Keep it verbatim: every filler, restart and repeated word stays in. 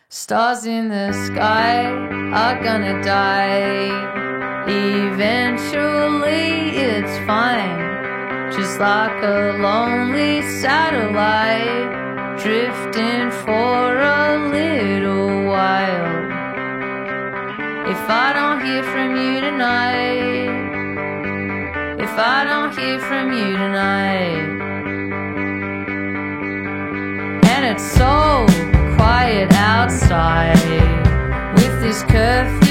Stars in the sky are gonna die. Eventually it's fine, just like a lonely satellite, drifting for a little while. If I don't hear from you tonight, if I don't hear from you tonight. And it's so quiet outside with this curfew